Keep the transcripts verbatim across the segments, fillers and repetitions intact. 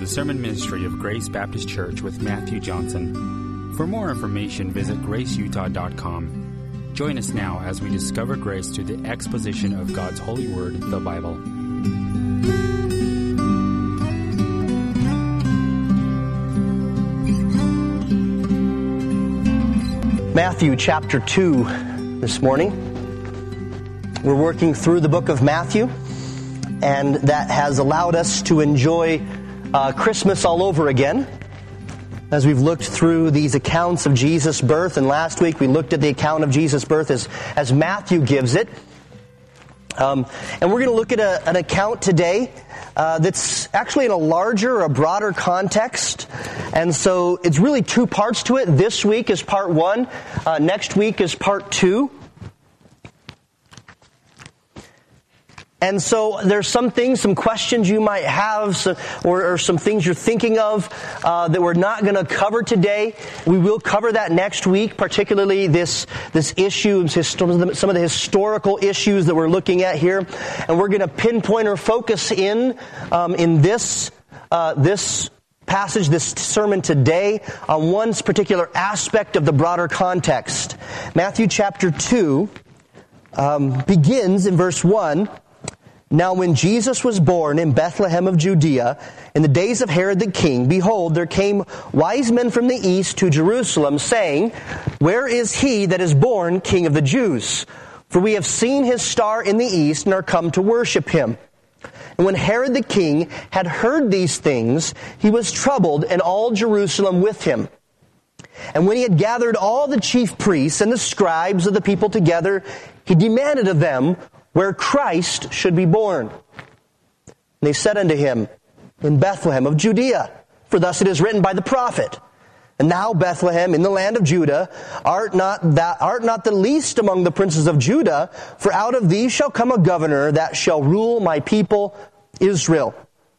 the sermon ministry of Grace Baptist Church with Matthew Johnson. For more information, visit grace utah dot com. Join us now as we discover grace through the exposition of God's holy word, the Bible. Matthew chapter two this morning. We're working through the book of Matthew, and that has allowed us to enjoy uh, Christmas all over again as we've looked through these accounts of Jesus' birth. And last week we looked at the account of Jesus' birth as, as Matthew gives it. Um, and we're going to look at a, an account today uh, that's actually in a larger, a broader context. And so it's really two parts to it. This week is part one. Uh, next week is part two. And so there's some things, some questions you might have, so, or, or some things you're thinking of uh, that we're not going to cover today. We will cover that next week, particularly this this issue, some of the historical issues that we're looking at here. And we're going to pinpoint or focus in um, in this uh, this passage, this sermon today, on one particular aspect of the broader context. Matthew chapter two um, begins in verse one. Now when Jesus was born in Bethlehem of Judea, in the days of Herod the king, behold, there came wise men from the east to Jerusalem, saying, Where is he that is born King of the Jews? For we have seen his star in the east and are come to worship him. And when Herod the king had heard these things, he was troubled, and all Jerusalem with him. And when he had gathered all the chief priests and the scribes of the people together, he demanded of them where Christ should be born. And they said unto him, In Bethlehem of Judea, for thus it is written by the prophet, And thou, Bethlehem, in the land of Judah, art not that art not the least among the princes of Judah, for out of thee shall come a governor that shall rule my people Israel.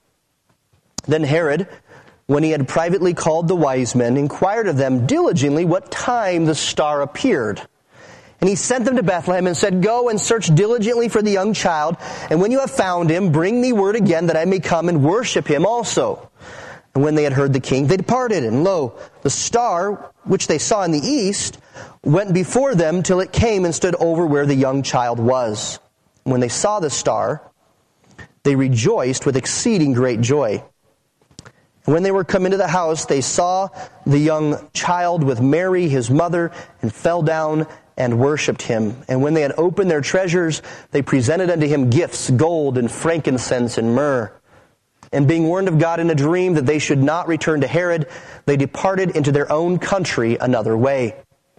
Then Herod, when he had privately called the wise men, inquired of them diligently what time the star appeared. And he sent them to Bethlehem and said, Go and search diligently for the young child, and when you have found him, bring me word again that I may come and worship him also. And when they had heard the king, they departed, and lo, the star, which they saw in the east, went before them till it came and stood over where the young child was. And when they saw the star, they rejoiced with exceeding great joy. And when they were come into the house, they saw the young child with Mary, his mother, and fell down and worshipped him. And when they had opened their treasures, they presented unto him gifts, gold and frankincense and myrrh. And being warned of God in a dream that they should not return to Herod, they departed into their own country another way.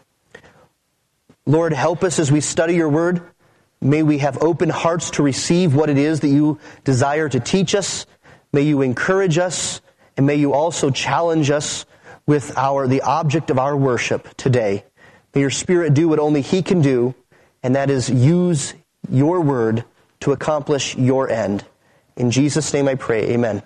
Lord, help us as we study your word. May we have open hearts to receive what it is that you desire to teach us. May you encourage us, and may you also challenge us with our the object of our worship today. May your Spirit do what only he can do, and that is use your word to accomplish your end. In Jesus' name I pray, amen.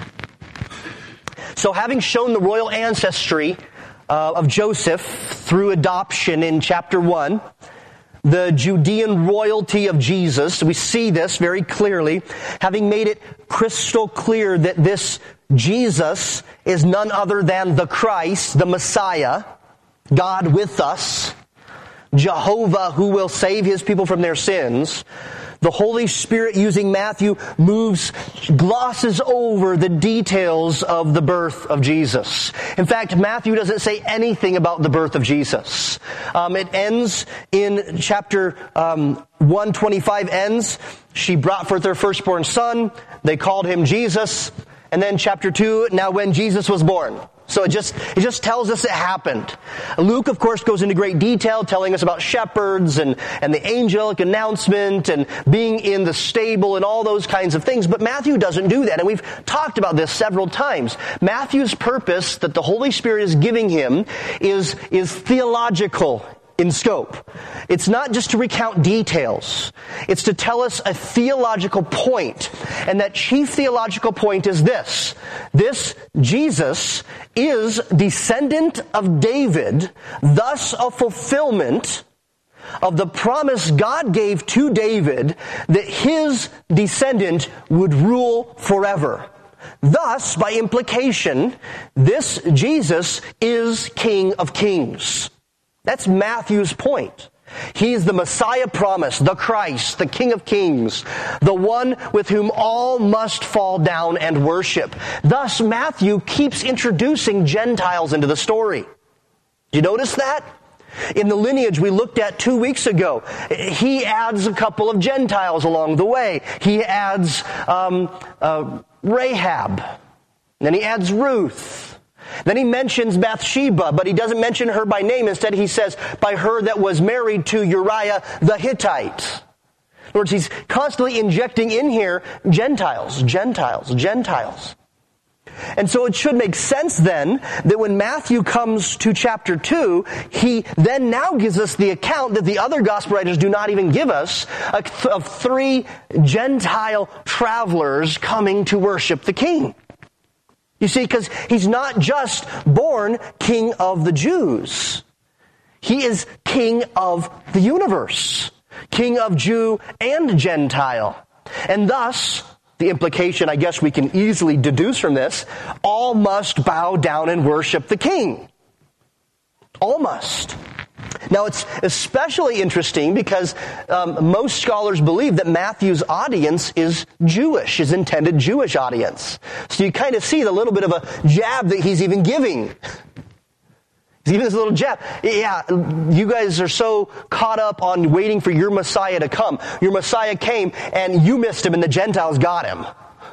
So having shown the royal ancestry uh, of Joseph through adoption in chapter one, the Judean royalty of Jesus, we see this very clearly, having made it crystal clear that this Jesus is none other than the Christ, the Messiah, God with us, Jehovah who will save his people from their sins. The Holy Spirit, using Matthew, moves, glosses over the details of the birth of Jesus. In fact, Matthew doesn't say anything about the birth of Jesus. Um, it ends in chapter um, one twenty-five ends. She brought forth her firstborn son. They called him Jesus. And then chapter two, now when Jesus was born. So it just it just tells us it happened. Luke, of course, goes into great detail, telling us about shepherds and, and the angelic announcement and being in the stable and all those kinds of things. But Matthew doesn't do that. And we've talked about this several times. Matthew's purpose that the Holy Spirit is giving him is, is theological in scope. It's not just to recount details. It's to tell us a theological point. And that chief theological point is this. This Jesus is descendant of David, thus a fulfillment of the promise God gave to David that his descendant would rule forever. Thus, by implication, this Jesus is King of Kings. That's Matthew's point. He's the Messiah promised, the Christ, the King of Kings, the one with whom all must fall down and worship. Thus, Matthew keeps introducing Gentiles into the story. Do you notice that? In the lineage we looked at two weeks ago, he adds a couple of Gentiles along the way. He adds um, uh, Rahab, then he adds Ruth. Then he mentions Bathsheba, but he doesn't mention her by name. Instead, he says, by her that was married to Uriah the Hittite. In other words, he's constantly injecting in here Gentiles, Gentiles, Gentiles. And so it should make sense then that when Matthew comes to chapter two, he then now gives us the account that the other gospel writers do not even give us of three Gentile travelers coming to worship the king. You see, because he's not just born King of the Jews. He is King of the universe. King of Jew and Gentile. And thus, the implication I guess we can easily deduce from this, all must bow down and worship the king. All must. Now, it's especially interesting because um, most scholars believe that Matthew's audience is Jewish, his intended Jewish audience. So you kind of see the little bit of a jab that he's even giving. He's giving this little jab. Yeah, you guys are so caught up on waiting for your Messiah to come. Your Messiah came and you missed him and the Gentiles got him.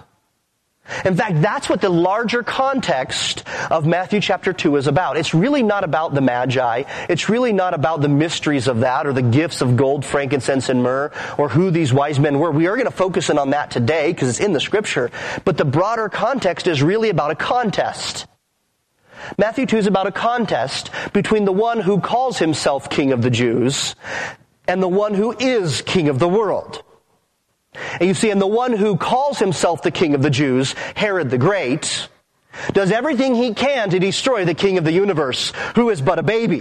In fact, that's what the larger context of Matthew chapter two is about. It's really not about the Magi. It's really not about the mysteries of that or the gifts of gold, frankincense, and myrrh or who these wise men were. We are going to focus in on that today because it's in the scripture. But the broader context is really about a contest. Matthew two is about a contest between the one who calls himself King of the Jews and the one who is King of the world. And you see, and the one who calls himself the King of the Jews, Herod the Great, does everything he can to destroy the King of the universe, who is but a baby.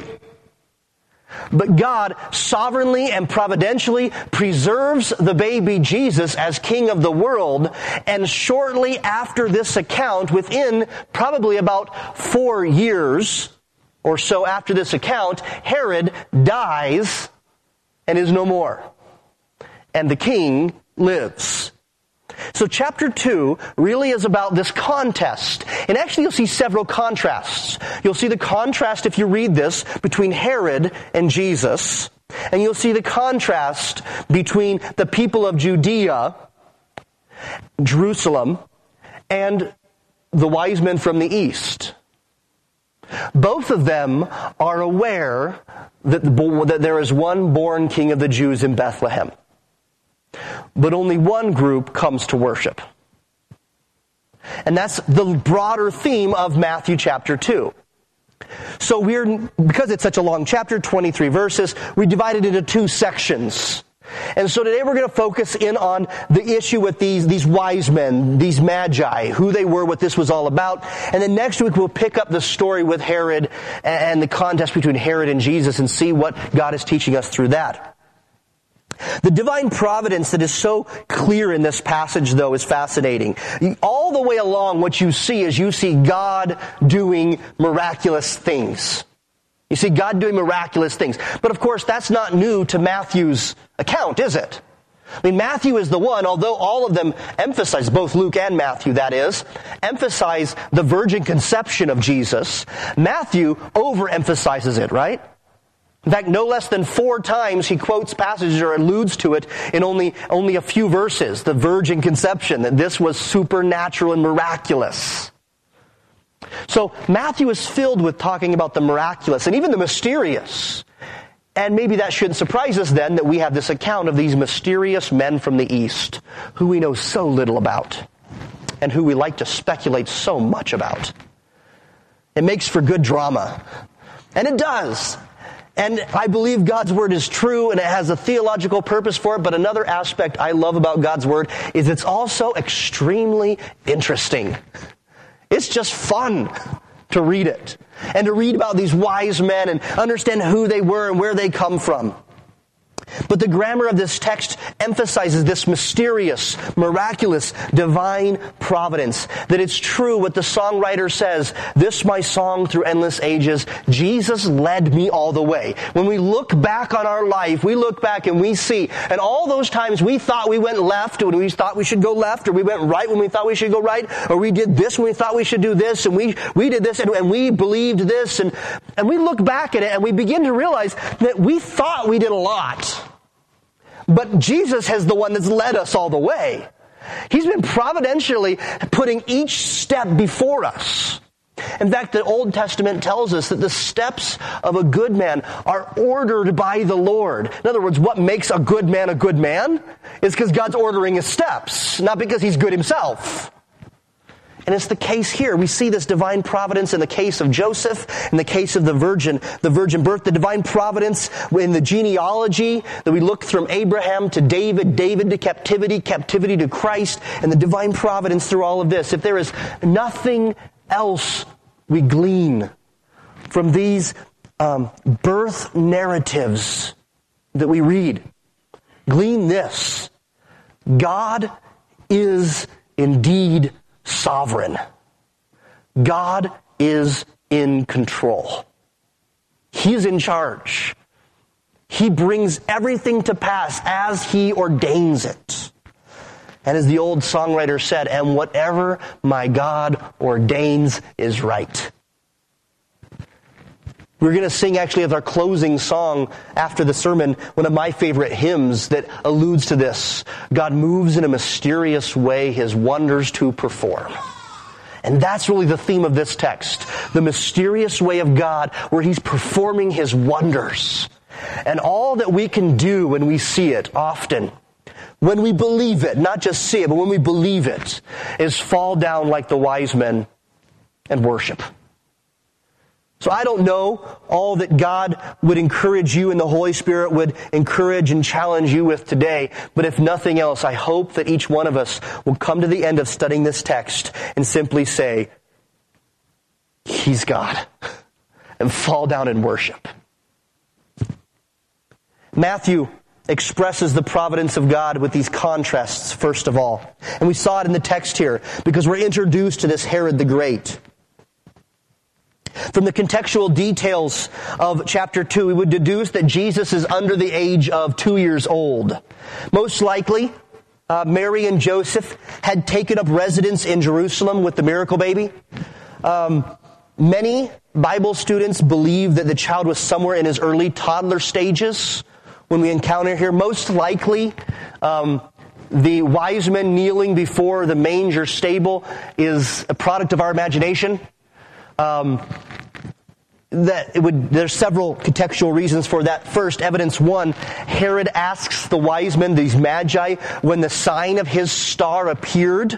But God sovereignly and providentially preserves the baby Jesus as King of the world, and shortly after this account, within probably about four years or so after this account, Herod dies and is no more. And the king lives. So chapter two really is about this contest. And actually you'll see several contrasts. You'll see the contrast, if you read this, between Herod and Jesus. And you'll see the contrast between the people of Judea, Jerusalem, and the wise men from the east. Both of them are aware that, the, that there is one born King of the Jews in Bethlehem. But only one group comes to worship. And that's the broader theme of Matthew chapter two. So we're, because it's such a long chapter, twenty-three verses, we divided it into two sections. And so today we're going to focus in on the issue with these, these wise men, these magi, who they were, what this was all about. And then next week we'll pick up the story with Herod and the contest between Herod and Jesus and see what God is teaching us through that. The divine providence that is so clear in this passage, though, is fascinating. All the way along, what you see is you see God doing miraculous things. You see God doing miraculous things. But of course, that's not new to Matthew's account, is it? I mean, Matthew is the one, although all of them emphasize, both Luke and Matthew, that is, emphasize the virgin conception of Jesus. Matthew overemphasizes it, right? In fact, no less than four times he quotes passages or alludes to it in only, only a few verses. The virgin conception, that this was supernatural and miraculous. So Matthew is filled with talking about the miraculous and even the mysterious. And maybe that shouldn't surprise us then that we have this account of these mysterious men from the East who we know so little about and who we like to speculate so much about. It makes for good drama. And it does. And I believe God's Word is true and it has a theological purpose for it, but another aspect I love about God's Word is it's also extremely interesting. It's just fun to read it and to read about these wise men and understand who they were and where they come from. But the grammar of this text emphasizes this mysterious, miraculous, divine providence. That it's true what the songwriter says, "This my song through endless ages, Jesus led me all the way." When we look back on our life, we look back and we see, and all those times we thought we went left when we thought we should go left, or we went right when we thought we should go right, or we did this when we thought we should do this, and we, we did this, and, and we believed this, and, and we look back at it and we begin to realize that we thought we did a lot. But Jesus is the one that's led us all the way. He's been providentially putting each step before us. In fact, the Old Testament tells us that the steps of a good man are ordered by the Lord. In other words, what makes a good man a good man is because God's ordering his steps, not because he's good himself. And it's the case here. We see this divine providence in the case of Joseph, in the case of the virgin, the virgin birth, the divine providence in the genealogy that we look from Abraham to David, David to captivity, captivity to Christ, and the divine providence through all of this. If there is nothing else we glean from these um, birth narratives that we read, glean this: God is indeed sovereign. God is in control. He's in charge. He brings everything to pass as He ordains it. And as the old songwriter said, "And whatever my God ordains is right." We're going to sing actually as our closing song after the sermon, one of my favorite hymns that alludes to this. God moves in a mysterious way His wonders to perform. And that's really the theme of this text. The mysterious way of God where He's performing His wonders. And all that we can do when we see it often, when we believe it, not just see it, but when we believe it, is fall down like the wise men and worship. So I don't know all that God would encourage you and the Holy Spirit would encourage and challenge you with today. But if nothing else, I hope that each one of us will come to the end of studying this text and simply say, He's God, and fall down and worship. Matthew expresses the providence of God with these contrasts, first of all. And we saw it in the text here because we're introduced to this Herod the Great. From the contextual details of chapter two, we would deduce that Jesus is under the age of two years old. Most likely, uh, Mary and Joseph had taken up residence in Jerusalem with the miracle baby. Um, many Bible students believe that the child was somewhere in his early toddler stages when we encounter here. Most likely, um, the wise men kneeling before the manger stable is a product of our imagination. Um, that it would, there's several contextual reasons for that. First, evidence one, Herod asks the wise men, these magi, when the sign of his star appeared.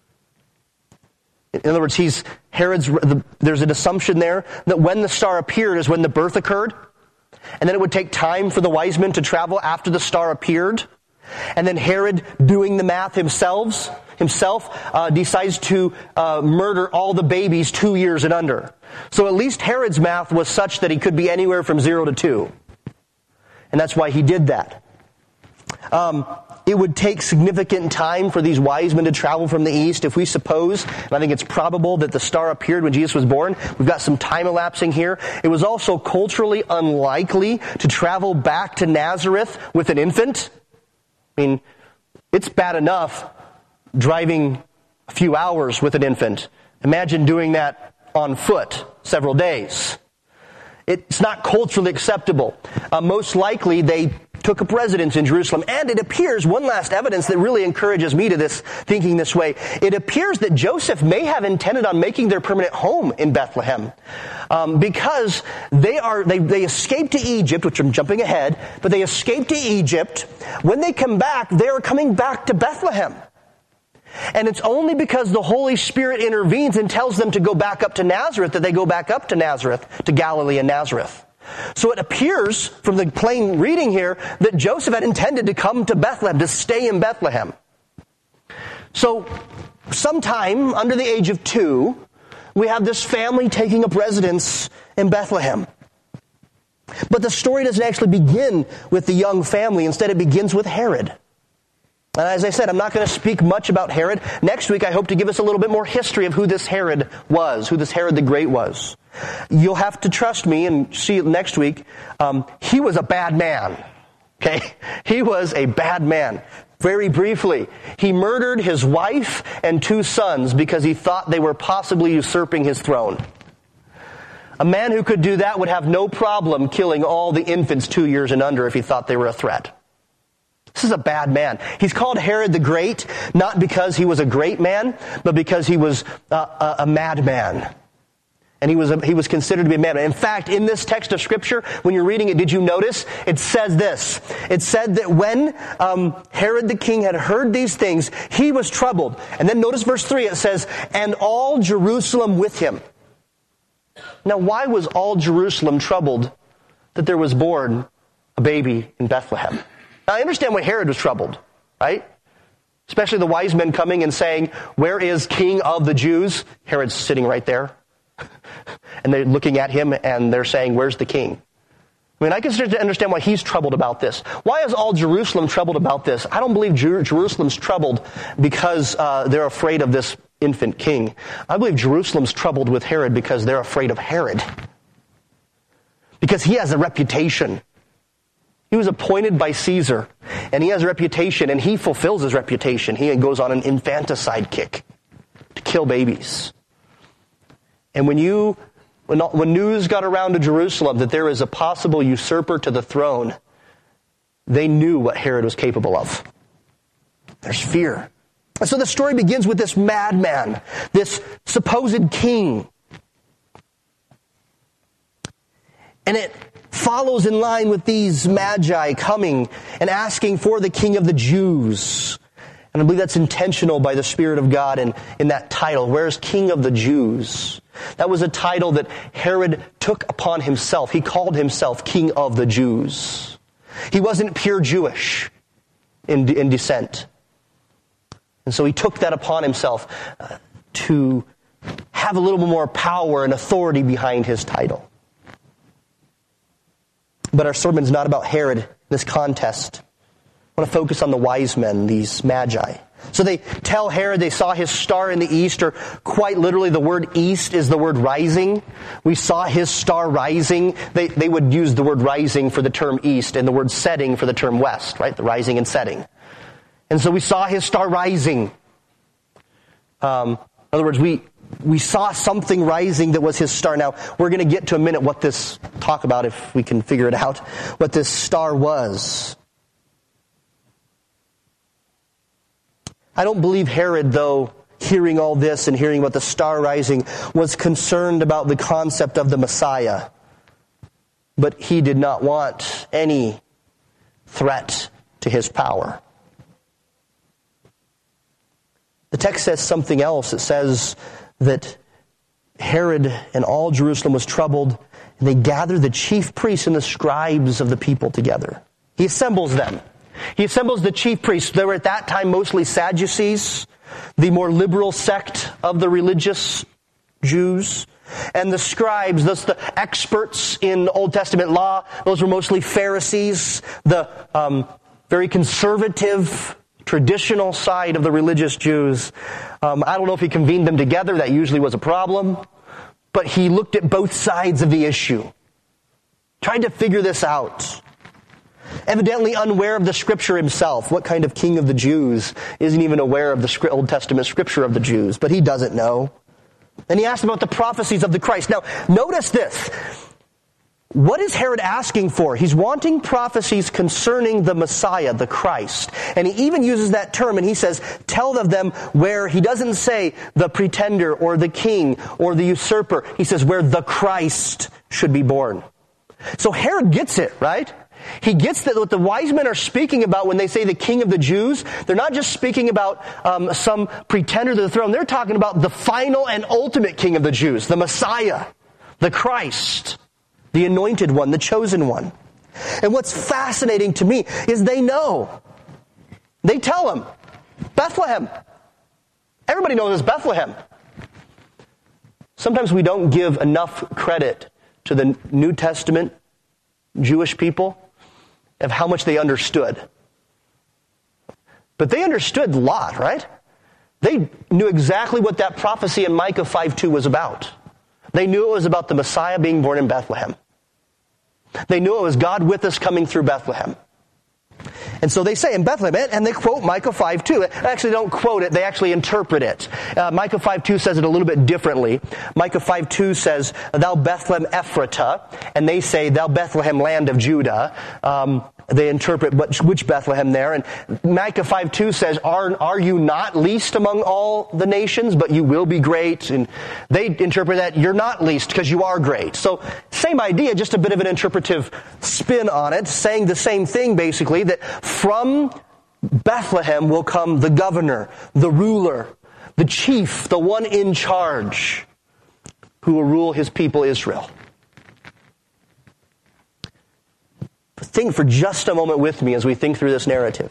In other words, he's Herod's. There's an assumption there that when the star appeared is when the birth occurred, and then it would take time for the wise men to travel after the star appeared. And then Herod, doing the math himself, himself uh, decides to uh, murder all the babies two years and under. So at least Herod's math was such that he could be anywhere from zero to two. And that's why he did that. Um, it would take significant time for these wise men to travel from the east. If we suppose, and I think it's probable that the star appeared when Jesus was born, we've got some time elapsing here. It was also culturally unlikely to travel back to Nazareth with an infant. I mean, it's bad enough driving a few hours with an infant. Imagine doing that on foot several days. It's not culturally acceptable. Uh, most likely they took up residence in Jerusalem. And it appears, one last evidence that really encourages me to this, thinking this way, it appears that Joseph may have intended on making their permanent home in Bethlehem. Um, because they are, they, they escaped to Egypt, which I'm jumping ahead, but they escaped to Egypt. When they come back, they are coming back to Bethlehem. And it's only because the Holy Spirit intervenes and tells them to go back up to Nazareth that they go back up to Nazareth, to Galilee and Nazareth. So it appears from the plain reading here that Joseph had intended to come to Bethlehem, to stay in Bethlehem. So sometime under the age of two, we have this family taking up residence in Bethlehem. But the story doesn't actually begin with the young family. Instead, it begins with Herod. And as I said, I'm not going to speak much about Herod. Next week, I hope to give us a little bit more history of who this Herod was, who this Herod the Great was. You'll have to trust me and see it next week. Um, he was a bad man. Okay? He was a bad man. Very briefly, he murdered his wife and two sons because he thought they were possibly usurping his throne. A man who could do that would have no problem killing all the infants two years and under if he thought they were a threat. This is a bad man. He's called Herod the Great, not because he was a great man, but because he was a, a, a madman. And he was a, he was considered to be a madman. In fact, in this text of Scripture, when you're reading it, did you notice? It says this. It said that when um, Herod the king had heard these things, he was troubled. And then notice verse three, it says, and all Jerusalem with him. Now, why was all Jerusalem troubled that there was born a baby in Bethlehem? Now, I understand why Herod was troubled, right? Especially the wise men coming and saying, where is King of the Jews? Herod's sitting right there. And they're looking at him and they're saying, where's the king? I mean, I can understand why he's troubled about this. Why is all Jerusalem troubled about this? I don't believe Jer- Jerusalem's troubled because uh, they're afraid of this infant king. I believe Jerusalem's troubled with Herod because they're afraid of Herod. Because he has a reputation. He was appointed by Caesar, and he has a reputation, and he fulfills his reputation. He goes on an infanticide kick to kill babies. And when you, when, when news got around to Jerusalem that there is a possible usurper to the throne, they knew what Herod was capable of. There's fear. And so the story begins with this madman, this supposed king. And it follows in line with these magi coming and asking for the King of the Jews. And I believe that's intentional by the Spirit of God in, in that title. Where's King of the Jews? That was a title that Herod took upon himself. He called himself King of the Jews. He wasn't pure Jewish in, in descent. And so he took that upon himself uh, to have a little bit more power and authority behind his title. But our sermon's not about Herod in this contest. I want to focus on the wise men, these magi. So they tell Herod they saw his star in the east, or quite literally the word east is the word rising. We saw his star rising. They, they would use the word rising for the term east and the word setting for the term west, right? The rising and setting. And so we saw his star rising. Um, in other words, we we saw something rising that was his star. Now, we're going to get to a minute what this, talk about if we can figure it out, what this star was. I don't believe Herod, though, hearing all this and hearing about the star rising, was concerned about the concept of the Messiah. But he did not want any threat to his power. The text says something else. It says that Herod and all Jerusalem was troubled, and they gathered the chief priests and the scribes of the people together. He assembles them. He assembles the chief priests. They were at that time mostly Sadducees, the more liberal sect of the religious Jews. And the scribes, those the experts in Old Testament law, those were mostly Pharisees, the um, very conservative, traditional side of the religious Jews. Um, I don't know if he convened them together. That usually was a problem. But he looked at both sides of the issue. Tried to figure this out. Evidently unaware of the Scripture himself. What kind of king of the Jews isn't even aware of the Old Testament Scripture of the Jews? But he doesn't know. And he asked about the prophecies of the Christ. Now, notice this. What is Herod asking for? He's wanting prophecies concerning the Messiah, the Christ. And he even uses that term, and he says, tell of them where, he doesn't say the pretender or the king or the usurper. He says where the Christ should be born. So Herod gets it, right? He gets that what the wise men are speaking about when they say the King of the Jews. They're not just speaking about um, some pretender to the throne. They're talking about the final and ultimate King of the Jews, the Messiah, the Christ, the anointed one, the chosen one. And what's fascinating to me is they know. They tell him, Bethlehem. Everybody knows it's Bethlehem. Sometimes we don't give enough credit to the New Testament Jewish people of how much they understood. But they understood a lot, right? They knew exactly what that prophecy in Micah five two was about. They knew it was about the Messiah being born in Bethlehem. They knew it was God with us coming through Bethlehem. And so they say in Bethlehem, and they quote Micah five two. They actually don't quote it, they actually interpret it. Uh, Micah five two says it a little bit differently. Micah five two says, thou Bethlehem Ephratah, and they say, thou Bethlehem land of Judah. Um, they interpret which, which Bethlehem there. And Micah five two says, are, are you not least among all the nations, but you will be great? And they interpret that, you're not least because you are great. So same idea, just a bit of an interpretive spin on it, saying the same thing basically, that from Bethlehem will come the governor, the ruler, the chief, the one in charge, who will rule his people Israel. Think for just a moment with me as we think through this narrative.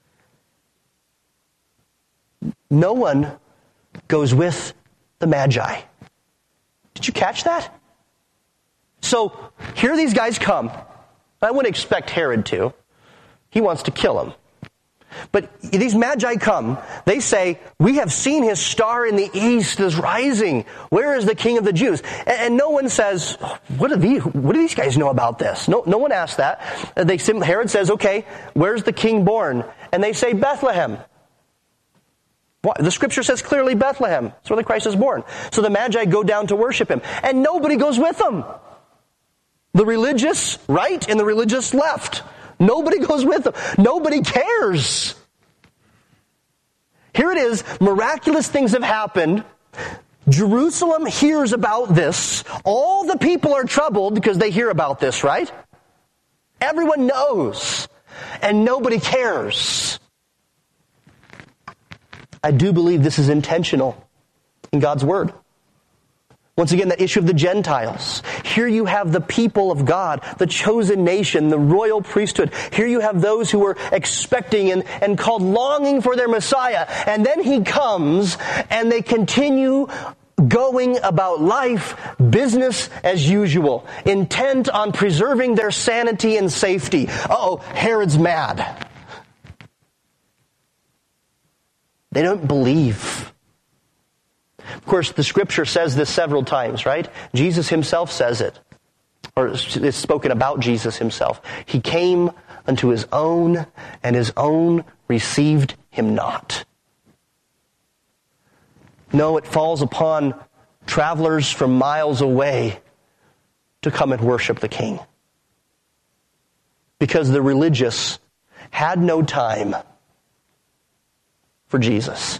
No one goes with the Magi. Did you catch that? So here these guys come. I wouldn't expect Herod to. He wants to kill him. But these Magi come. They say, we have seen his star in the east is rising. Where is the King of the Jews? And, and no one says, what do, these, what do these guys know about this? No, no one asks that. They, Herod says, okay, where's the king born? And they say, Bethlehem. Why? The scripture says clearly Bethlehem. That's where the Christ is born. So the Magi go down to worship him. And nobody goes with them. The religious right and the religious left. Nobody goes with them. Nobody cares. Here it is. Miraculous things have happened. Jerusalem hears about this. All the people are troubled because they hear about this, right? Everyone knows. And nobody cares. I do believe this is intentional in God's Word. Once again, the issue of the Gentiles. Here you have the people of God, the chosen nation, the royal priesthood. Here you have those who were expecting and, and called longing for their Messiah. And then he comes and they continue going about life, business as usual, intent on preserving their sanity and safety. Uh-oh, Herod's mad. They don't believe. Of course, the scripture says this several times, right? Jesus himself says it. Or it's spoken about Jesus himself. He came unto his own, and his own received him not. No, it falls upon travelers from miles away to come and worship the King. Because the religious had no time for Jesus.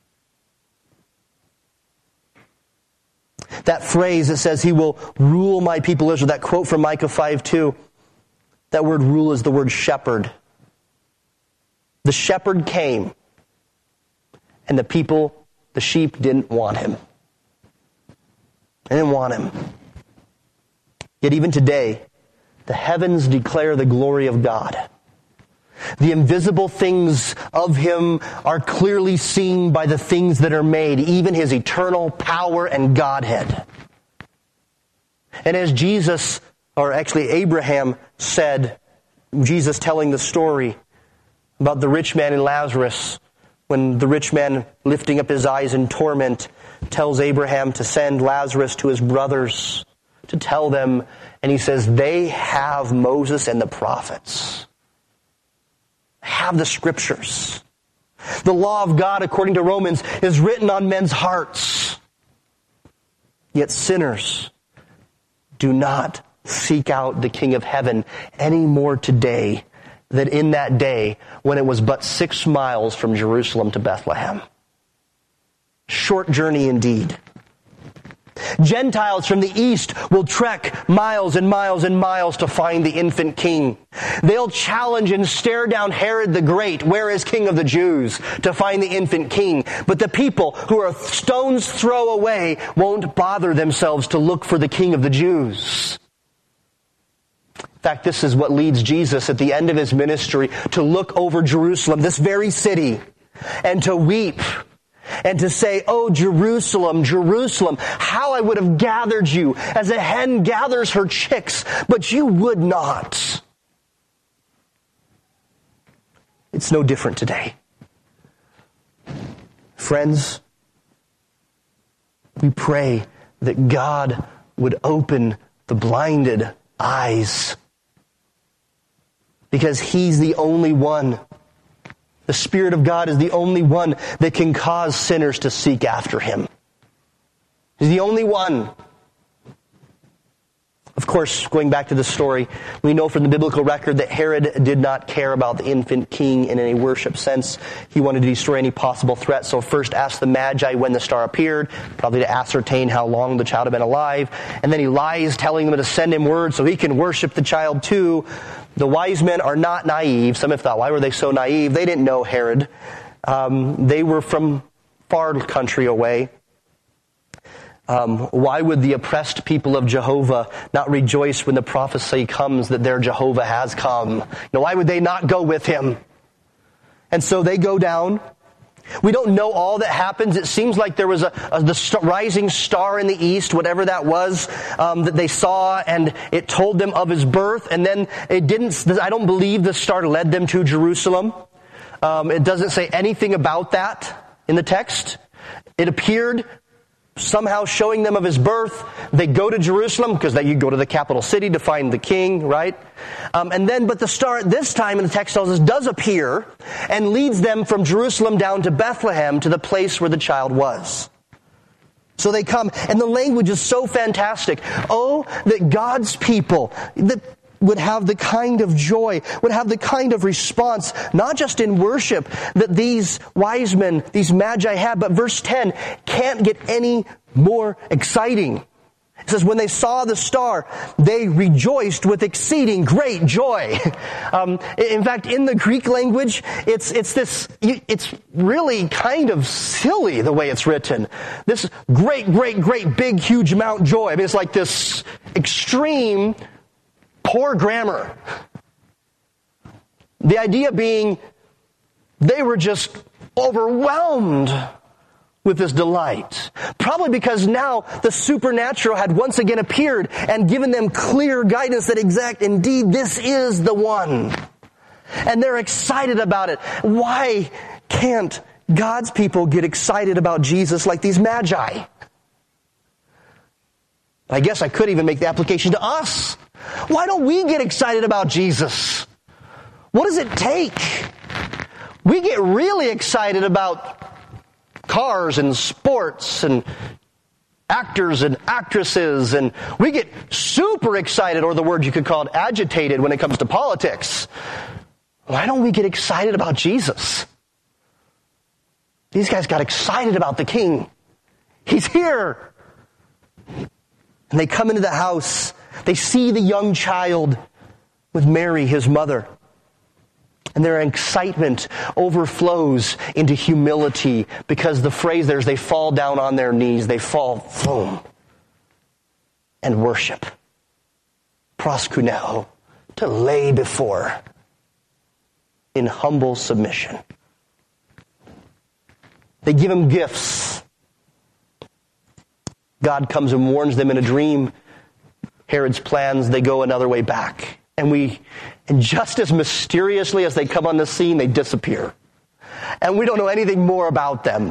That phrase that says he will rule my people Israel, that quote from Micah five two, that word rule is the word shepherd. The shepherd came, and the people, the sheep, didn't want him. They didn't want him. Yet even today, the heavens declare the glory of God. The invisible things of him are clearly seen by the things that are made, even his eternal power and Godhead. And as Jesus, or actually Abraham said, Jesus telling the story about the rich man and Lazarus, when the rich man, lifting up his eyes in torment, tells Abraham to send Lazarus to his brothers to tell them, and he says, they have Moses and the prophets. Have the scriptures. The law of God, according to Romans, is written on men's hearts. Yet sinners do not seek out the King of Heaven any more today than in that day when it was but six miles from Jerusalem to Bethlehem. Short journey indeed. Gentiles from the east will trek miles and miles and miles to find the infant king. They'll challenge and stare down Herod the Great, where is King of the Jews, to find the infant king. But the people who are stone's throw away won't bother themselves to look for the King of the Jews. In fact, this is what leads Jesus at the end of his ministry to look over Jerusalem, this very city, and to weep and to say, "Oh, Jerusalem, Jerusalem, how I would have gathered you as a hen gathers her chicks, but you would not." It's no different today. Friends, we pray that God would open the blinded eyes, because He's the only one. The Spirit of God is the only one that can cause sinners to seek after Him. He's the only one. Of course, going back to the story, we know from the biblical record that Herod did not care about the infant king in any worship sense. He wanted to destroy any possible threat, so first asked the Magi when the star appeared, probably to ascertain how long the child had been alive. And then he lies, telling them to send him word so he can worship the child too. The wise men are not naive. Some have thought, why were they so naive? They didn't know Herod. Um, they were from far country away. Um, why would the oppressed people of Jehovah not rejoice when the prophecy comes that their Jehovah has come? You know, why would they not go with him? And so they go down. We don't know all that happens. It seems like there was a, a the st- rising star in the east, whatever that was, um, that they saw, and it told them of his birth. And then it didn't. I don't believe the star led them to Jerusalem. Um, it doesn't say anything about that in the text. It appeared, somehow showing them of his birth. They go to Jerusalem, because you go to the capital city to find the king, right? Um, and then, but the star at this time, in the text tells us, does appear and leads them from Jerusalem down to Bethlehem, to the place where the child was. So they come, and the language is so fantastic. Oh, that God's people, that would have the kind of joy, would have the kind of response, not just in worship, that these wise men, these magi had, but verse ten can't get any more exciting. It says, when they saw the star, they rejoiced with exceeding great joy. Um, in fact, in the Greek language, it's it's this, it's really kind of silly the way it's written. This great, great, great, big, huge amount joy. I mean, it's like this extreme poor grammar. The idea being they were just overwhelmed with this delight. Probably because now the supernatural had once again appeared and given them clear guidance that exact, indeed, this is the one. And they're excited about it. Why can't God's people get excited about Jesus like these magi? I guess I could even make the application to us. Why don't we get excited about Jesus? What does it take? We get really excited about cars and sports and actors and actresses, and we get super excited, or the word you could call it, agitated, when it comes to politics. Why don't we get excited about Jesus? These guys got excited about the King. He's here. And they come into the house. They see the young child with Mary, his mother. And their excitement overflows into humility, because the phrase there is they fall down on their knees. They fall, boom, and worship. Proskuneo, to lay before, in humble submission. They give him gifts. God comes and warns them in a dream. Herod's plans, they go another way back. And we, and just as mysteriously as they come on the scene, they disappear. And we don't know anything more about them.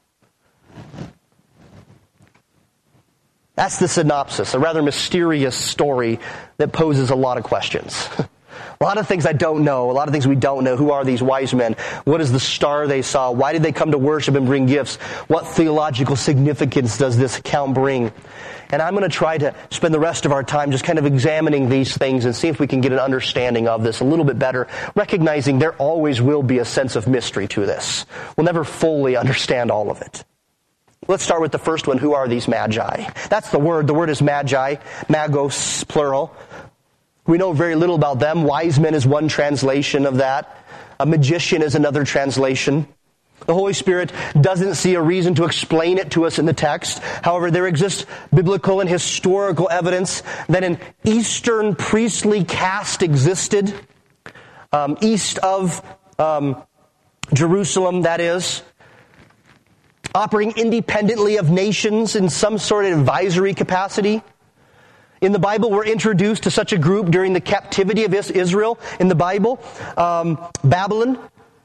That's the synopsis, a rather mysterious story that poses a lot of questions. A lot of things I don't know, a lot of things we don't know. Who are these wise men? What is the star they saw? Why did they come to worship and bring gifts? What theological significance does this account bring? And I'm going to try to spend the rest of our time just kind of examining these things and see if we can get an understanding of this a little bit better, recognizing there always will be a sense of mystery to this. We'll never fully understand all of it. Let's start with the first one. Who are these magi? That's the word. The word is magi, magos, plural. We know very little about them. Wise men is one translation of that. A magician is another translation. The Holy Spirit doesn't see a reason to explain it to us in the text. However, there exists biblical and historical evidence that an Eastern priestly caste existed, um, east of um, Jerusalem, that is. operating independently of nations in some sort of advisory capacity. In the Bible, we're introduced to such a group during the captivity of Israel. In the Bible, um, Babylon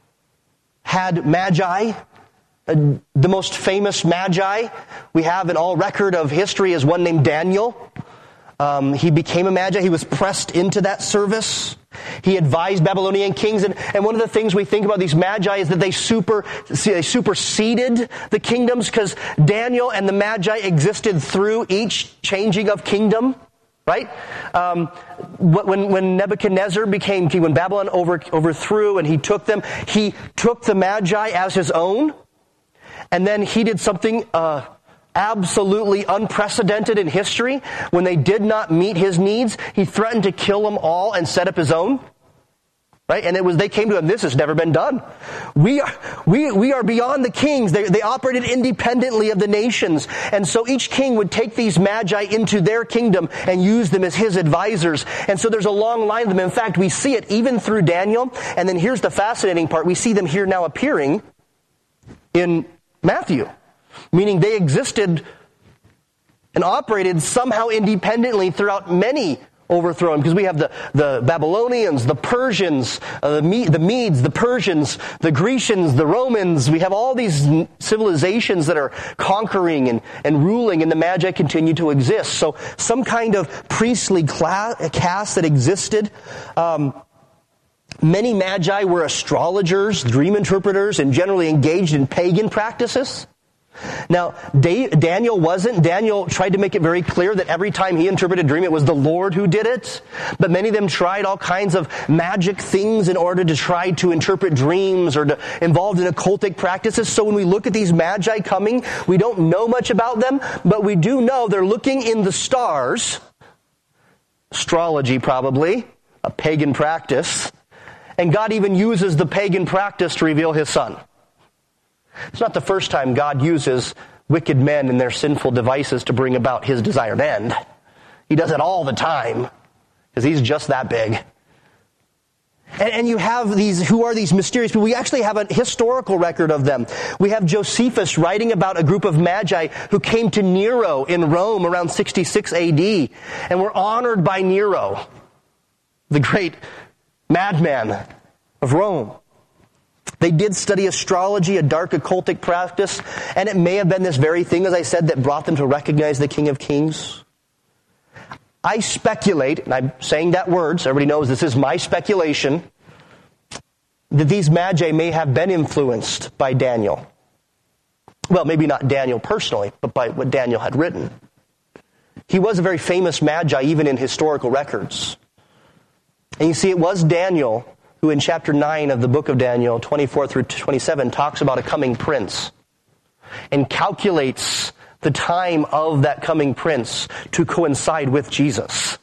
had magi. Uh, the most famous magi we have in all record of history is one named Daniel. Um, he became a magi. He was pressed into that service. He advised Babylonian kings. And, and one of the things we think about these magi is that they super they superseded the kingdoms, because Daniel and the magi existed through each changing of kingdom. Right? Um, when, when Nebuchadnezzar became king, when Babylon over, overthrew and he took them, he took the magi as his own. And then he did something uh, absolutely unprecedented in history. When they did not meet his needs, he threatened to kill them all and set up his own. Right? And it was, they came to him, this has never been done. We are, we, we are beyond the kings. They, they operated independently of the nations. And so each king would take these magi into their kingdom and use them as his advisors. And so there's a long line of them. In fact, we see it even through Daniel. And then here's the fascinating part. We see them here now appearing in Matthew. Meaning they existed and operated somehow independently throughout many overthrown, because we have the, the Babylonians, the Persians, uh, the, Me- the Medes, the Persians, the Grecians, the Romans. We have all these civilizations that are conquering and, and ruling, and the Magi continue to exist. So some kind of priestly class, caste that existed. Um, many Magi were astrologers, dream interpreters, and generally engaged in pagan practices. Now, Daniel wasn't. Daniel tried to make it very clear that every time he interpreted a dream, it was the Lord who did it. But many of them tried all kinds of magic things in order to try to interpret dreams or to involved in occultic practices. So when we look at these magi coming, we don't know much about them, but we do know they're looking in the stars. Astrology, probably, a pagan practice. And God even uses the pagan practice to reveal his Son. It's not the first time God uses wicked men and their sinful devices to bring about his desired end. He does it all the time, because he's just that big. And, and you have these, who are these mysterious people? We actually have a historical record of them. We have Josephus writing about a group of magi who came to Nero in Rome around sixty-six A D and were honored by Nero, the great madman of Rome. They did study astrology, a dark occultic practice, and it may have been this very thing, as I said, that brought them to recognize the King of Kings. I speculate, and I'm saying that word, so everybody knows this is my speculation, that these magi may have been influenced by Daniel. Well, maybe not Daniel personally, but by what Daniel had written. He was a very famous magi, even in historical records. And you see, it was Daniel who in chapter nine of the book of Daniel, twenty-four through twenty-seven, talks about a coming prince and calculates the time of that coming prince to coincide with Jesus.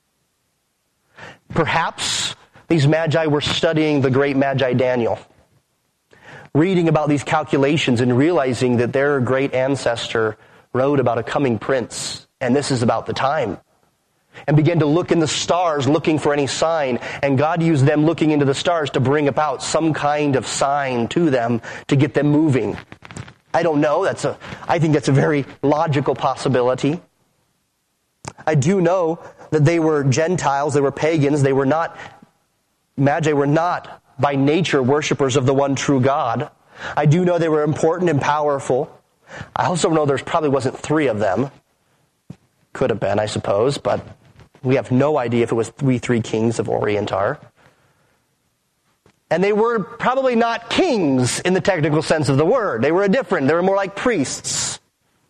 Perhaps these magi were studying the great magi Daniel, reading about these calculations and realizing that their great ancestor wrote about a coming prince, and this is about the time. And began to look in the stars, looking for any sign. And God used them looking into the stars to bring about some kind of sign to them to get them moving. I don't know. That's a, I think that's a very logical possibility. I do know that they were Gentiles, they were pagans, they were not, Magi were not by nature worshipers of the one true God. I do know they were important and powerful. I also know there probably wasn't three of them. Could have been, I suppose, but we have no idea if it was we three kings of Orientar. And they were probably not kings in the technical sense of the word. They were a different, they were more like priests.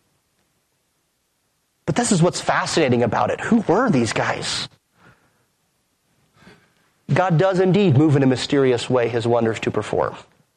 But this is what's fascinating about it. Who were these guys? God does indeed move in a mysterious way his wonders to perform.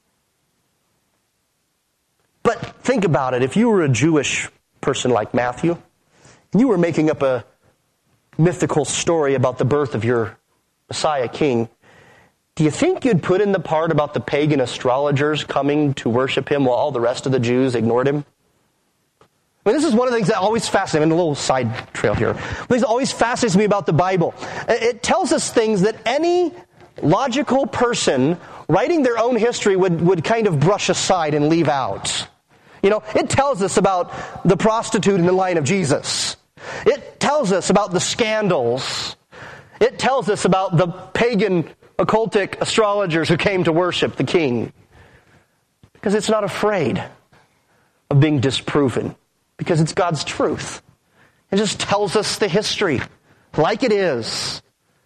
But think about it. If you were a Jewish person like Matthew, and you were making up a mythical story about the birth of your Messiah king, do you think you'd put in the part about the pagan astrologers coming to worship him while all the rest of the Jews ignored him? I mean, this is one of the things that always fascinates me. A little side trail here. This always fascinates me about the Bible. It tells us things that any logical person writing their own history would, would kind of brush aside and leave out. You know, it tells us about the prostitute in the line of Jesus. It tells us about the scandals. It tells us about the pagan occultic astrologers who came to worship the king. Because it's not afraid of being disproven. Because it's God's truth. It just tells us the history like it is.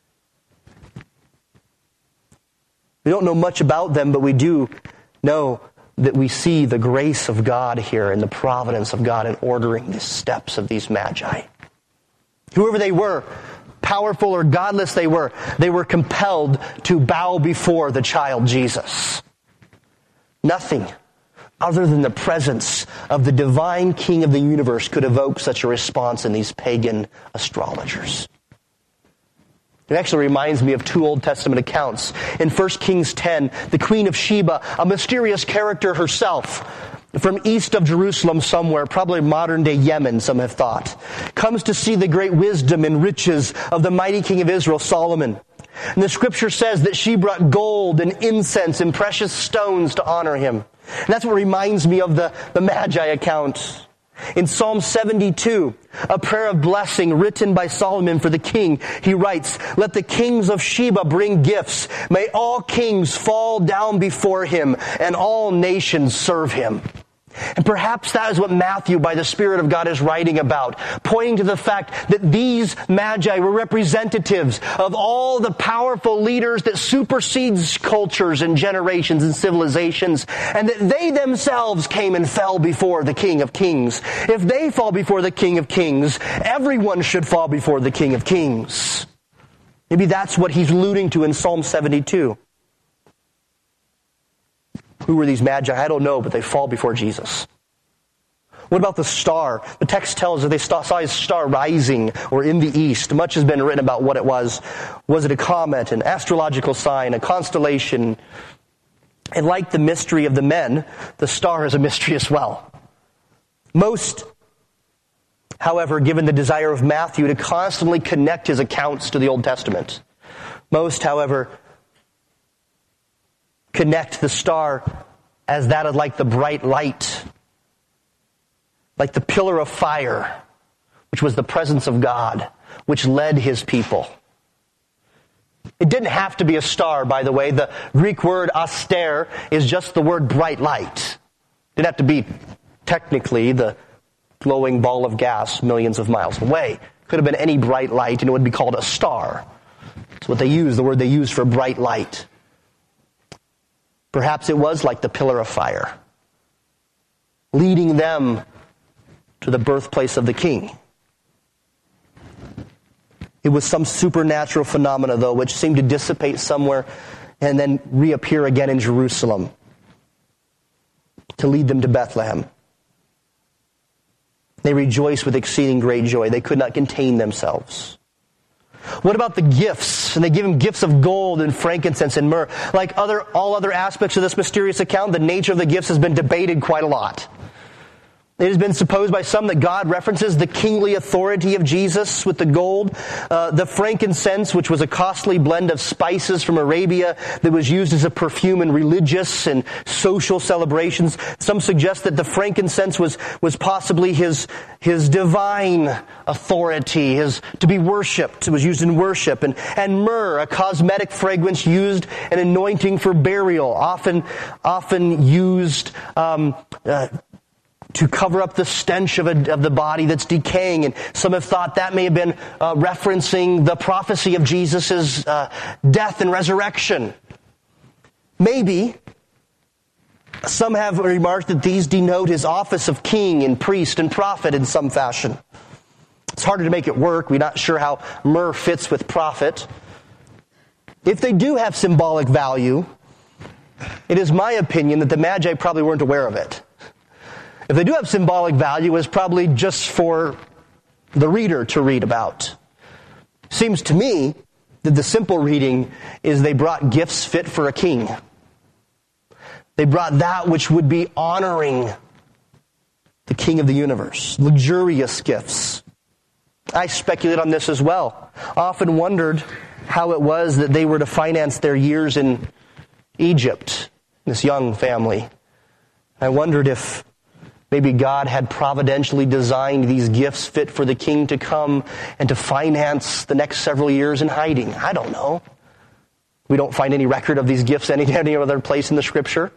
We don't know much about them, but we do know that we see the grace of God here and the providence of God in ordering the steps of these magi. Whoever they were, powerful or godless they were, they were compelled to bow before the child Jesus. Nothing other than the presence of the divine King of the universe could evoke such a response in these pagan astrologers. It actually reminds me of two Old Testament accounts. In First Kings ten, the Queen of Sheba, a mysterious character herself, from east of Jerusalem somewhere, probably modern-day Yemen, some have thought, comes to see the great wisdom and riches of the mighty king of Israel, Solomon. And the scripture says that she brought gold and incense and precious stones to honor him. And that's what reminds me of the, the Magi account. In Psalm seventy-two, a prayer of blessing written by Solomon for the king, he writes, "Let the kings of Sheba bring gifts. May all kings fall down before him, and all nations serve him." And perhaps that is what Matthew, by the Spirit of God, is writing about, pointing to the fact that these magi were representatives of all the powerful leaders that supersedes cultures and generations and civilizations, and that they themselves came and fell before the King of Kings. If they fall before the King of Kings, everyone should fall before the King of Kings. Maybe that's what he's alluding to in Psalm seventy-two. Who were these magi? I don't know, but they fall before Jesus. What about the star? The text tells that they saw his star rising or in the east. Much has been written about what it was. Was it a comet, an astrological sign, a constellation? And like the mystery of the men, the star is a mystery as well. Most, however, given the desire of Matthew to constantly connect his accounts to the Old Testament, most, however, connect the star as that of like the bright light, like the pillar of fire, which was the presence of God, which led his people. It didn't have to be a star, by the way. The Greek word aster is just the word bright light. It didn't have to be technically the glowing ball of gas millions of miles away. It could have been any bright light and it would be called a star. That's what they use, the word they use for bright light. Perhaps it was like the pillar of fire, leading them to the birthplace of the king. It was some supernatural phenomena, though, which seemed to dissipate somewhere and then reappear again in Jerusalem to lead them to Bethlehem. They rejoiced with exceeding great joy. They could not contain themselves. What about the gifts? And they give him gifts of gold and frankincense and myrrh. Like other, all other aspects of this mysterious account, the nature of the gifts has been debated quite a lot. It has been supposed by some that God references the kingly authority of Jesus with the gold. Uh, the frankincense, which was a costly blend of spices from Arabia that was used as a perfume in religious and social celebrations. Some suggest that the frankincense was, was possibly his, his divine authority, his to be worshipped. It was used in worship. And, and myrrh, a cosmetic fragrance used in anointing for burial, often, often used, um, uh, to cover up the stench of, a, of the body that's decaying. And some have thought that may have been uh, referencing the prophecy of Jesus' uh, death and resurrection. Maybe some have remarked that these denote his office of king and priest and prophet in some fashion. It's harder to make it work. We're not sure how myrrh fits with prophet. If they do have symbolic value, it is my opinion that the Magi probably weren't aware of it. If they do have symbolic value, it's probably just for the reader to read about. Seems to me that the simple reading is they brought gifts fit for a king. They brought that which would be honoring the King of the universe. Luxurious gifts. I speculate on this as well. Often wondered how it was that they were to finance their years in Egypt, this young family. I wondered if Maybe God had providentially designed these gifts fit for the king to come and to finance the next several years in hiding. I don't know. We don't find any record of these gifts any, any other place in the Scripture.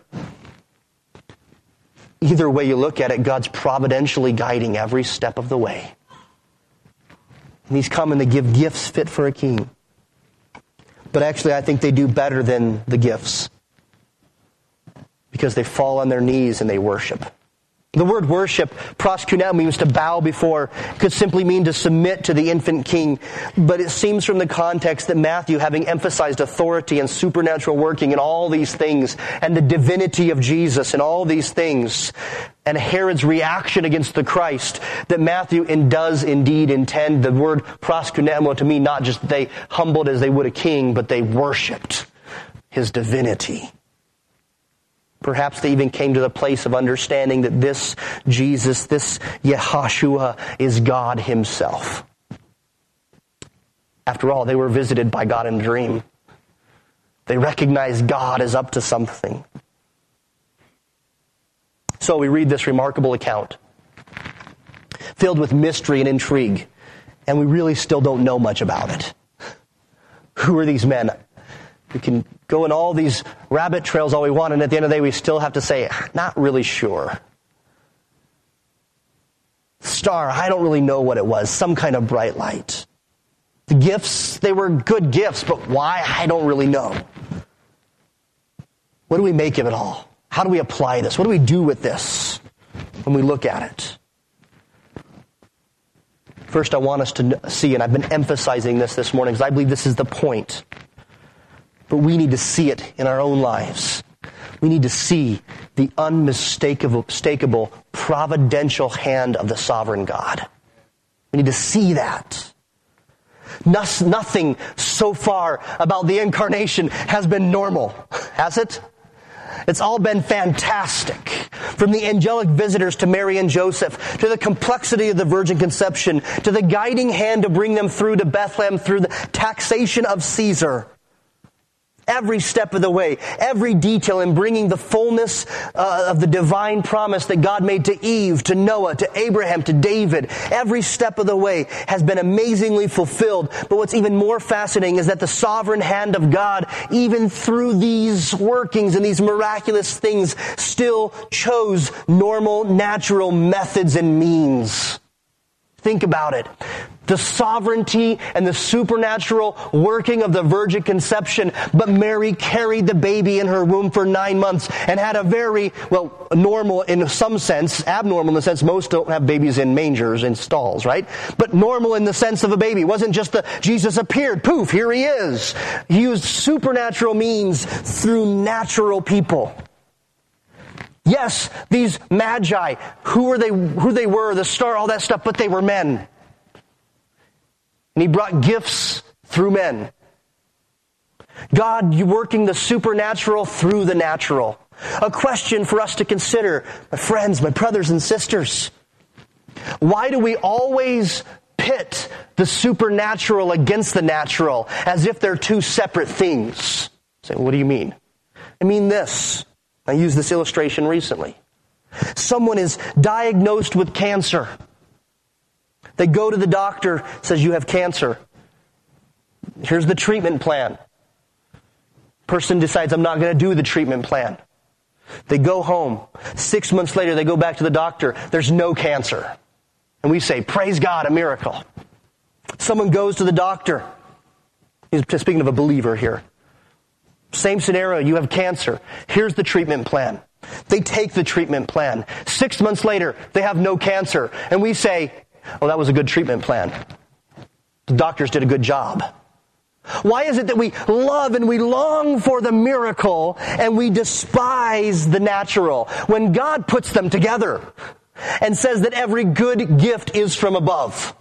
Either way you look at it, God's providentially guiding every step of the way. And He's come and they give gifts fit for a king. But actually, I think they do better than the gifts, because they fall on their knees and they worship. The word worship, proskuneo, means to bow before. It could simply mean to submit to the infant king. But it seems from the context that Matthew, having emphasized authority and supernatural working and all these things, and the divinity of Jesus and all these things, and Herod's reaction against the Christ, that Matthew does indeed intend the word proskuneo to mean not just they humbled as they would a king, but they worshipped His divinity. Perhaps they even came to the place of understanding that this Jesus, this Yeshua, is God Himself. After all, they were visited by God in a dream. They recognized God as up to something. So we read this remarkable account, filled with mystery and intrigue, and we really still don't know much about it. Who are these men? We can go in all these rabbit trails all we want, and at the end of the day, we still have to say, not really sure. Star, I don't really know what it was. Some kind of bright light. The gifts, they were good gifts, but why? I don't really know. What do we make of it all? How do we apply this? What do we do with this when we look at it? First, I want us to see, and I've been emphasizing this this morning because I believe this is the point. But we need to see it in our own lives. We need to see the unmistakable, unmistakable providential hand of the sovereign God. We need to see that. Nothing so far about the incarnation has been normal, has it? It's all been fantastic. From the angelic visitors to Mary and Joseph, to the complexity of the virgin conception, to the guiding hand to bring them through to Bethlehem through the taxation of Caesar. Every step of the way, every detail in bringing the fullness uh, of the divine promise that God made to Eve, to Noah, to Abraham, to David, every step of the way has been amazingly fulfilled. But what's even more fascinating is that the sovereign hand of God, even through these workings and these miraculous things, still chose normal, natural methods and means. Think about it. The sovereignty and the supernatural working of the virgin conception, but Mary carried the baby in her womb for nine months and had a very, well, normal in some sense, abnormal in the sense most don't have babies in mangers and stalls, right? But normal in the sense of a baby. It wasn't just the Jesus appeared, poof, here He is. He used supernatural means through natural people. Yes, these magi, who were they, who they were, the star, all that stuff, but they were men. And He brought gifts through men. God working the supernatural through the natural. A question for us to consider, my friends, my brothers and sisters. Why do we always pit the supernatural against the natural as if they're two separate things? Say, what do you mean? I mean this. I used this illustration recently. Someone is diagnosed with cancer. They go to the doctor, says, you have cancer. Here's the treatment plan. Person decides, I'm not going to do the treatment plan. They go home. Six months later, they go back to the doctor. There's no cancer. And we say, praise God, a miracle. Someone goes to the doctor. He's speaking of a believer here. Same scenario, you have cancer. Here's the treatment plan. They take the treatment plan. Six months later, they have no cancer. And we say, oh, that was a good treatment plan. The doctors did a good job. Why is it that we love and we long for the miracle and we despise the natural when God puts them together and says that every good gift is from above?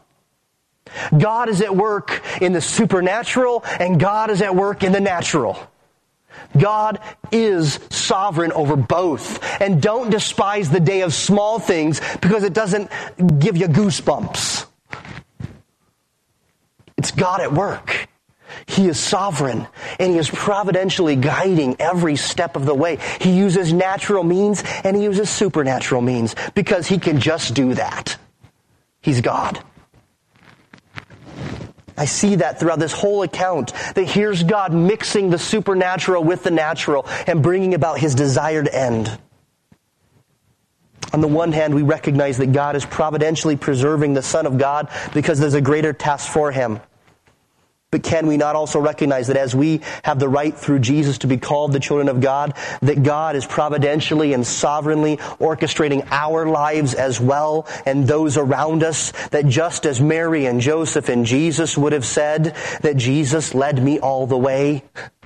God is at work in the supernatural and God is at work in the natural. God is sovereign over both. And don't despise the day of small things because it doesn't give you goosebumps. It's God at work. He is sovereign, and He is providentially guiding every step of the way. He uses natural means, and He uses supernatural means, because He can just do that. He's God. I see that throughout this whole account, that here's God mixing the supernatural with the natural and bringing about His desired end. On the one hand, we recognize that God is providentially preserving the Son of God because there's a greater task for Him. But can we not also recognize that as we have the right through Jesus to be called the children of God, that God is providentially and sovereignly orchestrating our lives as well and those around us, that just as Mary and Joseph and Jesus would have said, that Jesus led me all the way?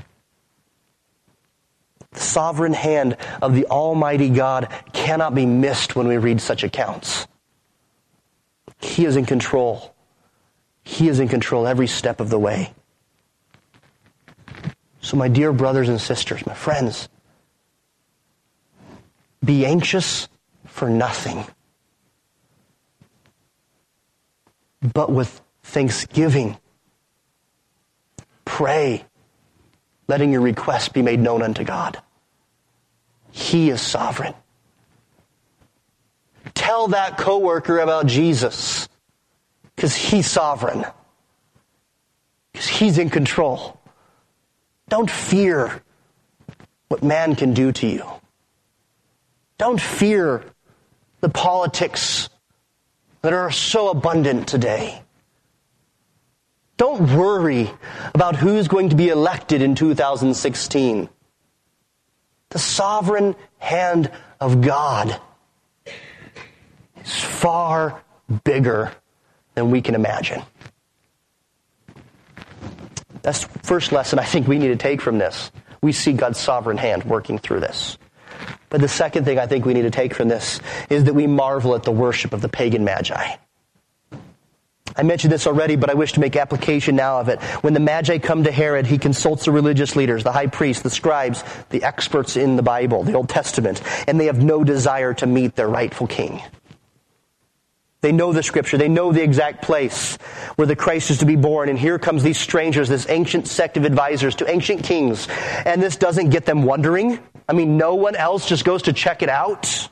The sovereign hand of the Almighty God cannot be missed when we read such accounts. He is in control. He is in control every step of the way. So my dear brothers and sisters, my friends, be anxious for nothing, but with thanksgiving, pray, letting your requests be made known unto God. He is sovereign. Tell that coworker about Jesus, because He's sovereign. Because He's in control. Don't fear what man can do to you. Don't fear the politics that are so abundant today. Don't worry about who's going to be elected in two thousand sixteen. The sovereign hand of God is far bigger than we can imagine. That's the first lesson I think we need to take from this. We see God's sovereign hand working through this. But the second thing I think we need to take from this is that we marvel at the worship of the pagan magi. I mentioned this already, but I wish to make application now of it. When the magi come to Herod, he consults the religious leaders, the high priests, the scribes, the experts in the Bible, the Old Testament, and they have no desire to meet their rightful king. They know the Scripture. They know the exact place where the Christ is to be born. And here comes these strangers, this ancient sect of advisors to ancient kings. And this doesn't get them wondering. I mean, no one else just goes to check it out.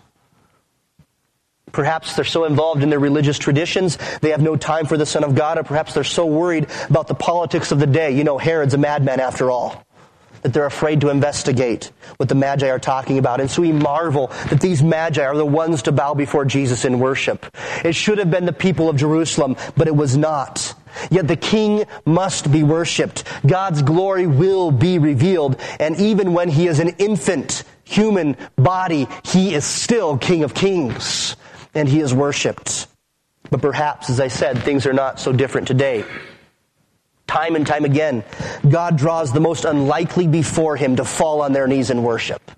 Perhaps they're so involved in their religious traditions, they have no time for the Son of God. Or perhaps they're so worried about the politics of the day. You know, Herod's a madman after all. That they're afraid to investigate what the Magi are talking about. And so we marvel that these Magi are the ones to bow before Jesus in worship. It should have been the people of Jerusalem, but it was not. Yet the King must be worshipped. God's glory will be revealed. And even when He is an infant human body, He is still King of Kings. And He is worshipped. But perhaps, as I said, things are not so different today. Time and time again, God draws the most unlikely before Him to fall on their knees and worship.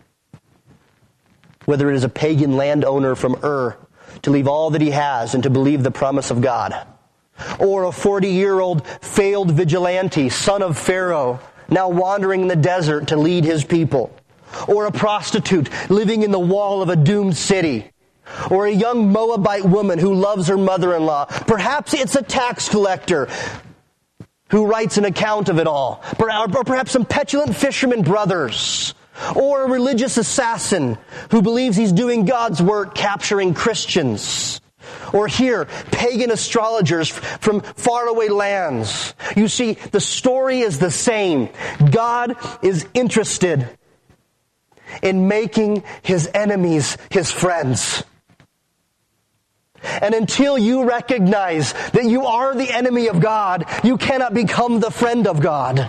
Whether it is a pagan landowner from Ur to leave all that he has and to believe the promise of God, or a forty-year-old failed vigilante, son of Pharaoh, now wandering in the desert to lead his people, or a prostitute living in the wall of a doomed city, or a young Moabite woman who loves her mother-in-law. Perhaps it's a tax collector who writes an account of it all. Or perhaps some petulant fisherman brothers. Or a religious assassin who believes he's doing God's work capturing Christians. Or here, pagan astrologers from faraway lands. You see, the story is the same. God is interested in making His enemies His friends. And until you recognize that you are the enemy of God, you cannot become the friend of God.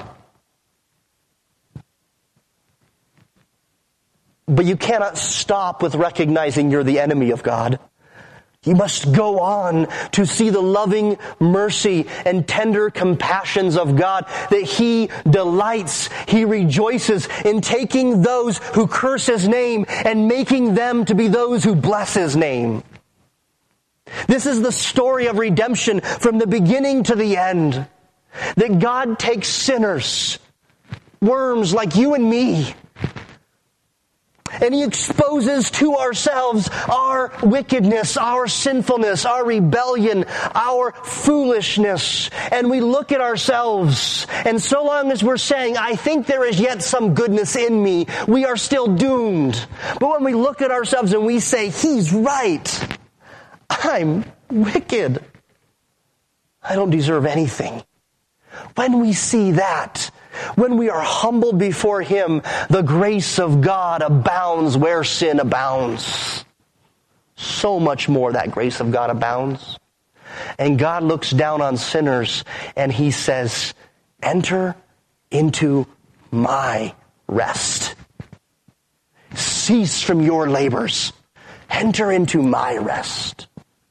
But you cannot stop with recognizing you're the enemy of God. You must go on to see the loving mercy and tender compassions of God, that He delights, He rejoices in taking those who curse His name and making them to be those who bless His name. This is the story of redemption from the beginning to the end. That God takes sinners, worms like you and me, And he exposes to ourselves our wickedness, our sinfulness, our rebellion, our foolishness. And we look at ourselves, and so long as we're saying, I think there is yet some goodness in me, we are still doomed. But when we look at ourselves and we say, he's right, I'm wicked, I don't deserve anything. When we see that, when we are humbled before him, the grace of God abounds where sin abounds. So much more that grace of God abounds. And God looks down on sinners and he says, enter into my rest. Cease from your labors. Enter into my rest.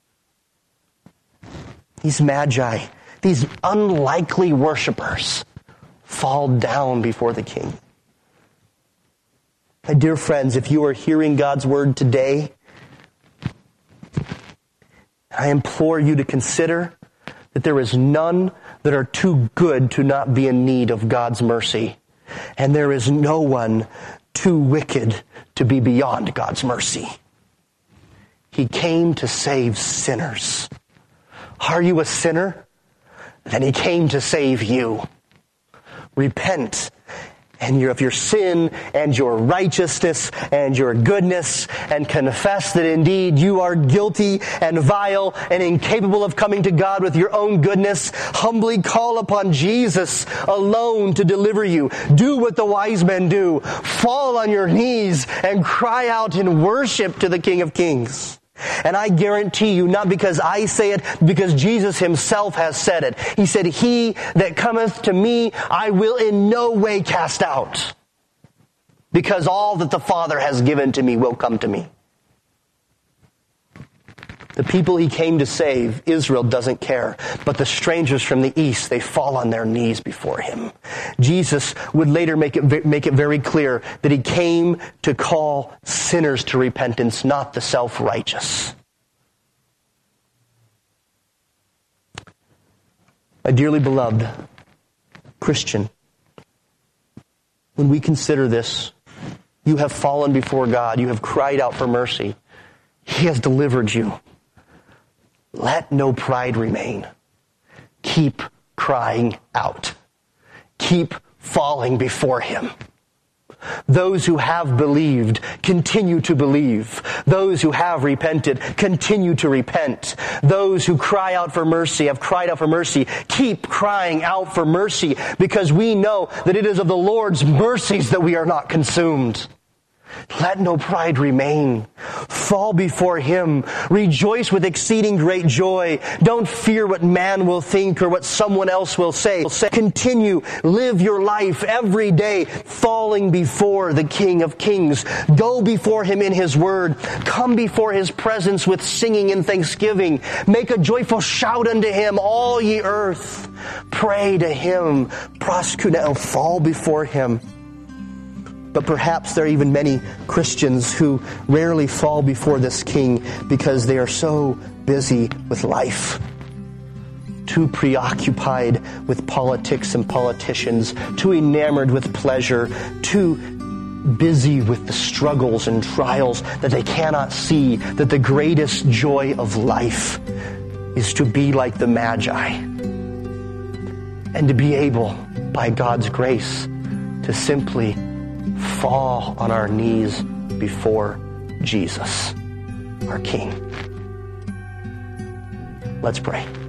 These magi, these unlikely worshipers, fall down before the king. My dear friends, if you are hearing God's word today, I implore you to consider that there is none that are too good to not be in need of God's mercy. And there is no one too wicked to be beyond God's mercy. He came to save sinners. Are you a sinner? Then he came to save you. Repent and your, of your sin and your righteousness and your goodness, and confess that indeed you are guilty and vile and incapable of coming to God with your own goodness. Humbly call upon Jesus alone to deliver you. Do what the wise men do. Fall on your knees and cry out in worship to the King of Kings. And I guarantee you, not because I say it, because Jesus himself has said it. He said, he that cometh to me, I will in no way cast out. Because all that the Father has given to me will come to me. The people he came to save, Israel doesn't care. But the strangers from the east, they fall on their knees before him. Jesus would later make it, make it very clear that he came to call sinners to repentance, not the self-righteous. My dearly beloved Christian, when we consider this, you have fallen before God. You have cried out for mercy. He has delivered you. Let no pride remain. Keep crying out. Keep falling before him. Those who have believed, continue to believe. Those who have repented, continue to repent. Those who cry out for mercy, have cried out for mercy, keep crying out for mercy, because we know that it is of the Lord's mercies that we are not consumed. Let no pride remain. Fall before him. Rejoice with exceeding great joy. Don't fear what man will think or what someone else will say. Continue, live your life every day falling before the King of Kings. Go before him in his word. Come before his presence with singing and thanksgiving. Make a joyful shout unto him, all ye earth. Pray to him. Proskuneo, fall before him. But perhaps there are even many Christians who rarely fall before this king because they are so busy with life, too preoccupied with politics and politicians, too enamored with pleasure, too busy with the struggles and trials that they cannot see that the greatest joy of life is to be like the Magi and to be able, by God's grace, to simply fall on our knees before Jesus, our King. Let's pray.